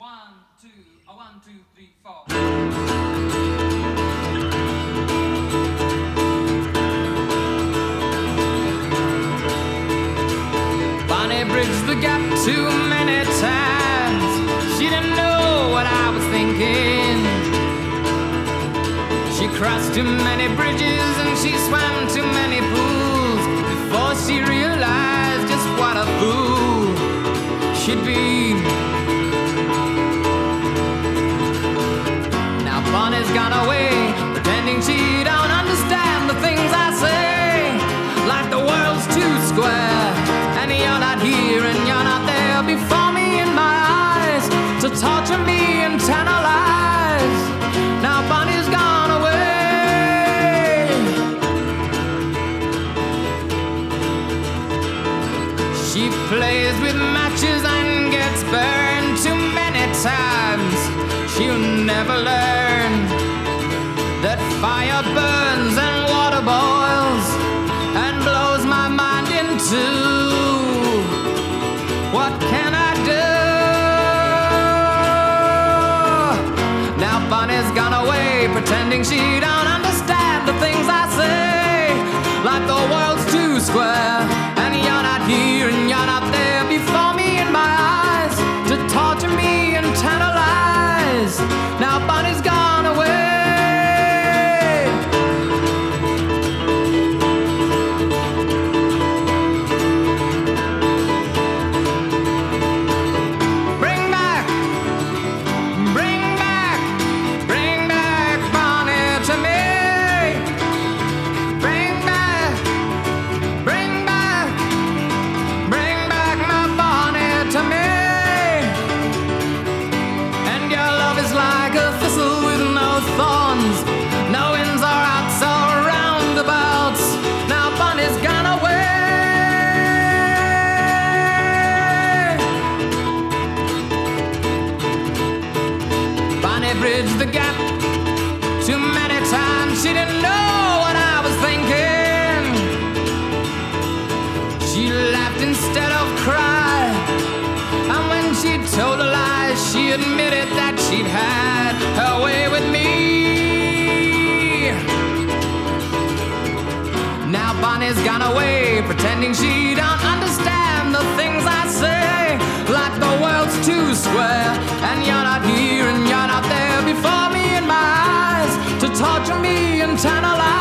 One, two, three, four. Bonnie bridged the gap too many times. She didn't know what I was thinking. She crossed too many bridges and she swam too many pools before she realized just what a fool she'd be. Now Bonnie's gone away, pretending she don't understand the things I say. Like the world's too square, and you're not here and you're not there before me in my eyes to torture me and tantalize. Now Bonnie's gone away. She plays with matches and gets burned too many times. She'll never learn that fire burns and water boils and blows my mind in two. What can I do? Now Bonnie's gone away, pretending she don't understand the things I say. Like the world's too square, and you're not here and you're not there before me in my eyes to torture me and tantalize. Now Bonnie's gone away. Bridged the gap too many times. She didn't know what I was thinking. She laughed instead of cried, and when she told a lie, she admitted that she'd had her way with me. Now Bonnie's gone away, pretending she don't understand the things I say. Like the world's too square, and you're not here and you're not there before me in my eyes to torture me and tantalize.